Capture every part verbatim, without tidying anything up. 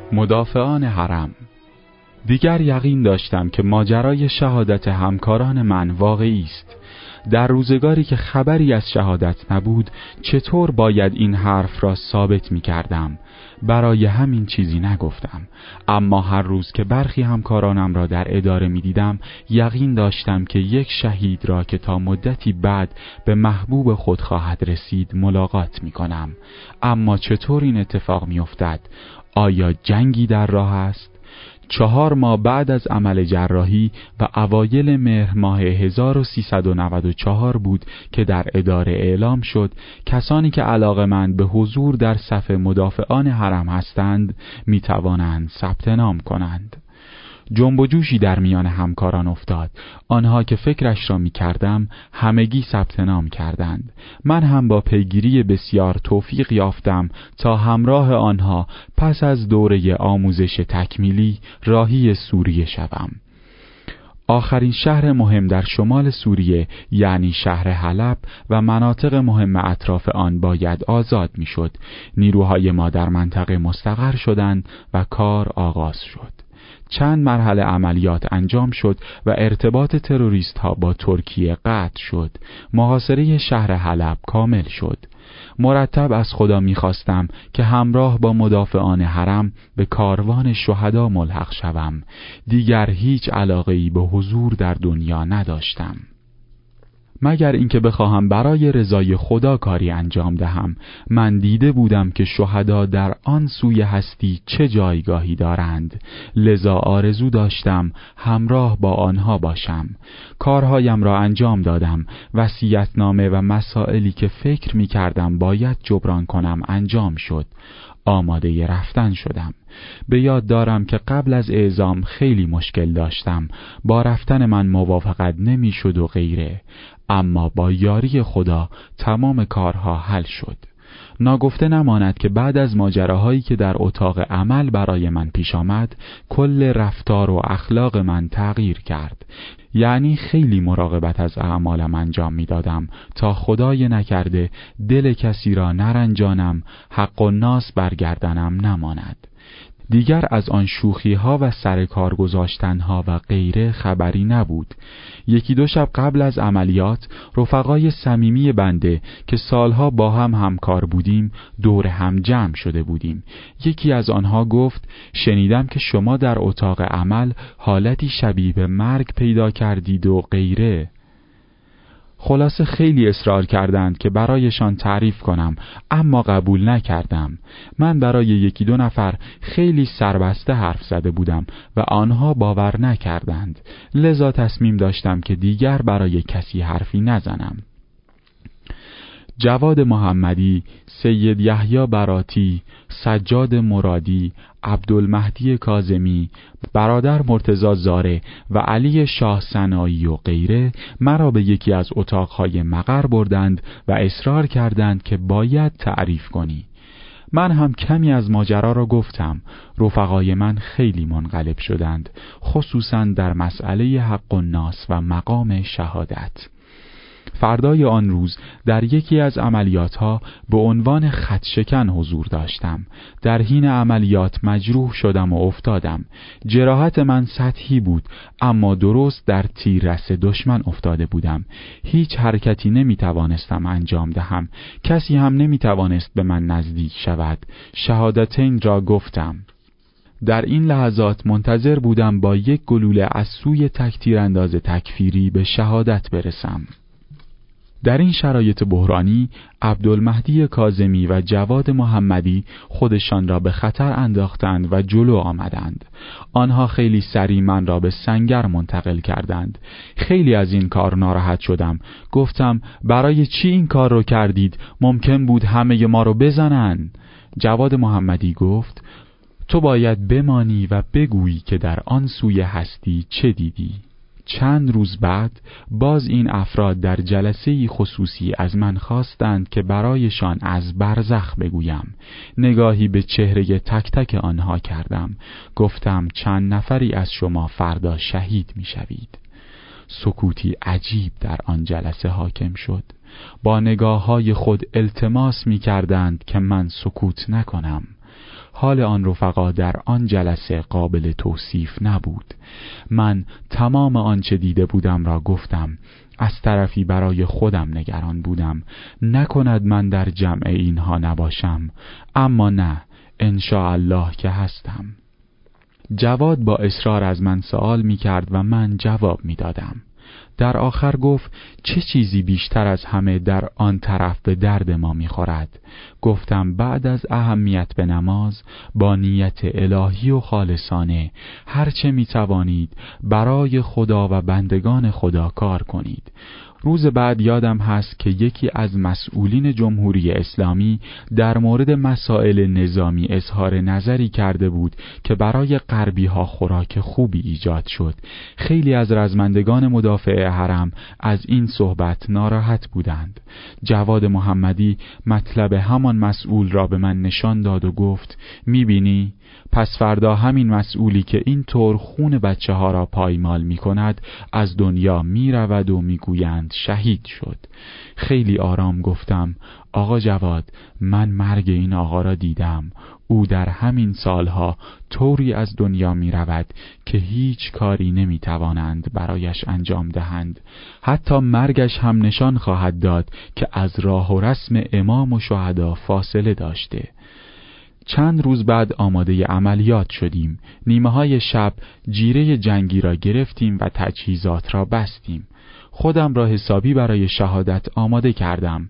مدافعان حرم. دیگر یقین داشتم که ماجرای شهادت همکاران من واقعی است. در روزگاری که خبری از شهادت نبود چطور باید این حرف را ثابت می کردم؟ برای همین چیزی نگفتم، اما هر روز که برخی همکارانم را در اداره می دیدم یقین داشتم که یک شهید را که تا مدتی بعد به محبوب خود خواهد رسید ملاقات می کنم. اما چطور این اتفاق می افتد؟ آیا جنگی در راه است؟ چهار ماه بعد از عمل جراحی و اوایل مهر ماه هزار و سیصد و نود و چهار بود که در اداره اعلام شد کسانی که علاقه‌مند به حضور در صف مدافعان حرم هستند می توانند ثبت نام کنند. جنب و جوشی در میان همکاران افتاد. آنها که فکرش را می کردم همگی ثبت نام کردند. من هم با پیگیری بسیار توفیق یافتم تا همراه آنها پس از دوره آموزش تکمیلی راهی سوریه شوم. آخرین شهر مهم در شمال سوریه یعنی شهر حلب و مناطق مهم اطراف آن باید آزاد می شد. نیروهای ما در منطقه مستقر شدند و کار آغاز شد. چند مرحله عملیات انجام شد و ارتباط تروریست ها با ترکیه قطع شد. محاصره شهر حلب کامل شد. مرتب از خدا می‌خواستم که همراه با مدافعان حرم به کاروان شهدا ملحق شوم. دیگر هیچ علاقه‌ای به حضور در دنیا نداشتم، مگر اینکه بخواهم برای رضای خدا کاری انجام دهم. من دیده بودم که شهدا در آن سوی هستی چه جایگاهی دارند، لذا آرزو داشتم همراه با آنها باشم. کارهایم را انجام دادم. وصیت‌نامه و مسائلی که فکر می کردم باید جبران کنم انجام شد. آماده رفتن شدم. به یاد دارم که قبل از اعزام خیلی مشکل داشتم. با رفتن من موافقت نمی شد و غیره، اما با یاری خدا تمام کارها حل شد. ناگفته نماند که بعد از ماجراهایی که در اتاق عمل برای من پیش آمد کل رفتار و اخلاق من تغییر کرد. یعنی خیلی مراقبت از اعمالم انجام می دادم تا خدای نکرده دل کسی را نرنجانم، حق و ناس برگردنم نماند. دیگر از آن شوخی ها و سر کار گذاشتن ها و غیره خبری نبود. یکی دو شب قبل از عملیات رفقای صمیمی بنده که سالها با هم همکار بودیم دور هم جمع شده بودیم. یکی از آنها گفت شنیدم که شما در اتاق عمل حالتی شبیه به مرگ پیدا کردید و غیره. خلاصه خیلی اصرار کردند که برایشان تعریف کنم، اما قبول نکردم. من برای یکی دو نفر خیلی سربسته حرف زده بودم و آنها باور نکردند، لذا تصمیم داشتم که دیگر برای کسی حرفی نزنم. جواد محمدی، سید یحیی براتی، سجاد مرادی، عبدالمهدی کاظمی، برادر مرتضی زاره و علی شاه سنایی و غیره مرا به یکی از اتاقهای مقر بردند و اصرار کردند که باید تعریف کنی. من هم کمی از ماجرا را گفتم. رفقای من خیلی منقلب شدند، خصوصا در مسئله حق الناس و مقام شهادت. فردای آن روز در یکی از عملیاتها به عنوان خط شکن حضور داشتم. در حین عملیات مجروح شدم و افتادم. جراحت من سطحی بود، اما درست در تیررس دشمن افتاده بودم. هیچ حرکتی نمی توانستم انجام دهم. کسی هم نمی توانست به من نزدیک شود. شهادتین را گفتم. در این لحظات منتظر بودم با یک گلوله از سوی تک تیرانداز تکفیری به شهادت برسم. در این شرایط بحرانی عبدالمهدی کاظمی و جواد محمدی خودشان را به خطر انداختند و جلو آمدند. آنها خیلی سریع من را به سنگر منتقل کردند. خیلی از این کار ناراحت شدم. گفتم برای چی این کار رو کردید؟ ممکن بود همه ما رو بزنن. جواد محمدی گفت تو باید بمانی و بگویی که در آن سوی هستی چه دیدی. چند روز بعد باز این افراد در جلسه‌ای خصوصی از من خواستند که برایشان از برزخ بگویم. نگاهی به چهره تک تک آنها کردم. گفتم چند نفری از شما فردا شهید می شوید. سکوتی عجیب در آن جلسه حاکم شد. با نگاه‌های خود التماس می کردند که من سکوت نکنم. حال آن رفقا در آن جلسه قابل توصیف نبود. من تمام آنچه دیده بودم را گفتم. از طرفی برای خودم نگران بودم، نکند من در جمع اینها نباشم، اما نه، انشاءالله که هستم. جواد با اصرار از من سوال می کرد و من جواب می دادم. در آخر گفت چه چیزی بیشتر از همه در آن طرف به درد ما می خورد؟ گفتم بعد از اهمیت به نماز با نیت الهی و خالصانه هرچه می توانید برای خدا و بندگان خدا کار کنید. روز بعد یادم هست که یکی از مسئولین جمهوری اسلامی در مورد مسائل نظامی اظهار نظری کرده بود که برای غربی ها خوراک خوبی ایجاد شد. خیلی از رزمندگان مدافع حرم از این صحبت ناراحت بودند. جواد محمدی مطلب همان مسئول را به من نشان داد و گفت میبینی؟ پس فردا همین مسئولی که این طور خون بچه ها را پایمال می کند از دنیا می رود و می گویند شهید شد. خیلی آرام گفتم آقا جواد، من مرگ این آقا را دیدم. او در همین سالها طوری از دنیا می رود که هیچ کاری نمی توانند برایش انجام دهند. حتی مرگش هم نشان خواهد داد که از راه و رسم امام و شهدا فاصله داشته. چند روز بعد آماده عملیات شدیم. نیمه های شب جیره جنگی را گرفتیم و تجهیزات را بستیم. خودم را حسابی برای شهادت آماده کردم.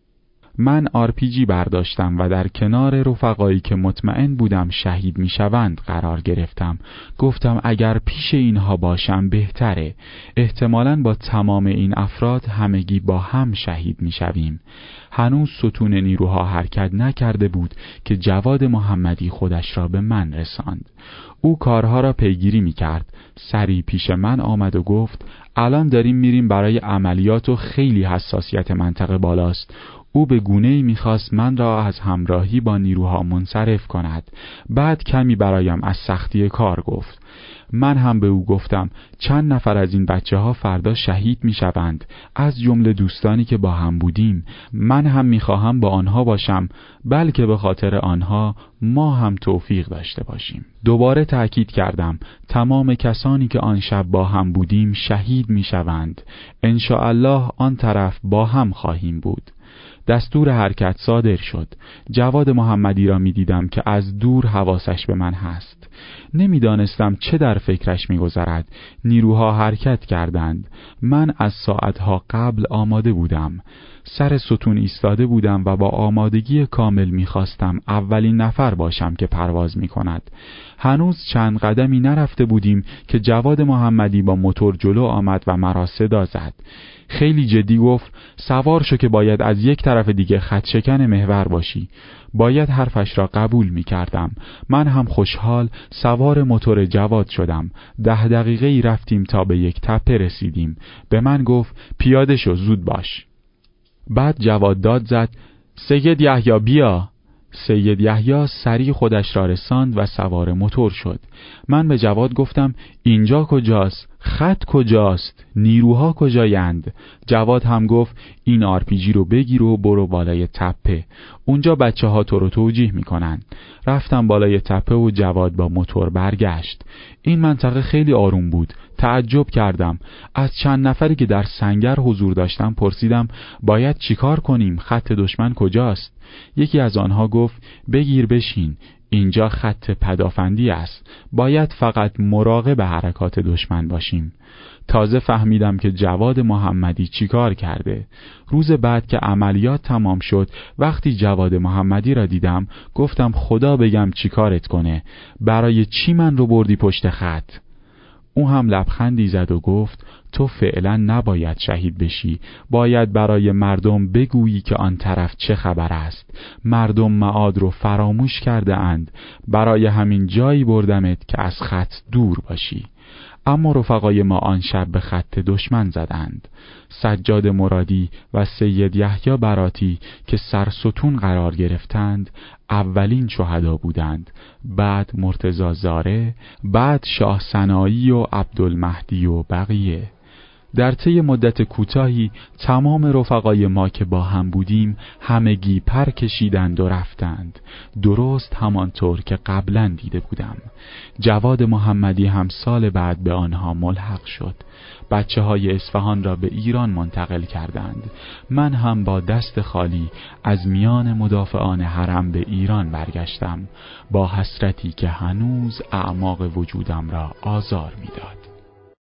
من آر پی جی برداشتم و در کنار رفقایی که مطمئن بودم شهید می شوند قرار گرفتم. گفتم اگر پیش اینها باشم بهتره. احتمالاً با تمام این افراد همگی با هم شهید می شویم. هنوز ستون نیروها حرکت نکرده بود که جواد محمدی خودش را به من رساند. او کارها را پیگیری می کرد. سری پیش من آمد و گفت الان داریم میریم برای عملیات و خیلی حساسیت منطقه بالاست. او به گونه‌ای می‌خواست من را از همراهی با نیروها منصرف کند. بعد کمی برایم از سختی کار گفت. من هم به او گفتم چند نفر از این بچه ها فردا شهید می شوند، از جمله دوستانی که با هم بودیم. من هم می خواهم با آنها باشم، بلکه به خاطر آنها ما هم توفیق داشته باشیم. دوباره تأکید کردم تمام کسانی که آن شب با هم بودیم شهید می شوند. انشاءالله آن طرف با هم خواهیم بود. دستور حرکت صادر شد. جواد محمدی را می دیدم که از دور حواسش به من هست. نمیدانستم چه در فکرش می گذرد. نیروها حرکت کردند. من از ساعتها قبل آماده بودم. سر ستون ایستاده بودم و با آمادگی کامل می خواستم اولین نفر باشم که پرواز می کند. هنوز چند قدمی نرفته بودیم که جواد محمدی با موتور جلو آمد و مرا صدا زد. خیلی جدی گفت سوار شو که باید از یک طرف دیگه خط شکن محور باشی. باید حرفش را قبول می کردم. من هم خوشحال سوار موتور جواد شدم. ده دقیقه ای رفتیم تا به یک تپه رسیدیم. به من گفت پیاده شو، زود باش. بعد جواد داد زد سید یحیی بیا. سید یحیی سریع خودش را رساند و سوار موتور شد. من به جواد گفتم اینجا کجاست؟ خط کجاست؟ نیروها کجایند؟ جواد هم گفت این آر پی جی رو بگیر و برو بالای تپه. اونجا بچه ها تو رو توجیه میکنن. رفتم بالای تپه و جواد با موتور برگشت. این منطقه خیلی آروم بود. تعجب کردم. از چند نفری که در سنگر حضور داشتم پرسیدم باید چیکار کنیم؟ خط دشمن کجاست؟ یکی از آنها گفت بگیر بشین، اینجا خط پدافندی است. باید فقط مراقب حرکات دشمن باشیم. تازه فهمیدم که جواد محمدی چیکار کرده. روز بعد که عملیات تمام شد، وقتی جواد محمدی را دیدم گفتم خدا بگم چیکارت کنه، برای چی من رو بردی پشت خط؟ او هم لبخندی زد و گفت تو فعلا نباید شهید بشی، باید برای مردم بگویی که آن طرف چه خبر است. مردم معاد رو فراموش کرده اند، برای همین جایی بردمت که از خط دور باشی. اما رفقای ما آن شب به خط دشمن زدند. سجاد مرادی و سید یحیی براتی که سرستون قرار گرفتند اولین شهدا بودند، بعد مرتضی زاره، بعد شاه سنایی و عبدالمهدی و بقیه. در طی مدت کوتاهی تمام رفقای ما که با هم بودیم همگی پر کشیدند و رفتند، درست همانطور که قبلا دیده بودم. جواد محمدی هم سال بعد به آنها ملحق شد. بچه های اصفهان را به ایران منتقل کردند. من هم با دست خالی از میان مدافعان حرم به ایران برگشتم، با حسرتی که هنوز اعماق وجودم را آزار میداد.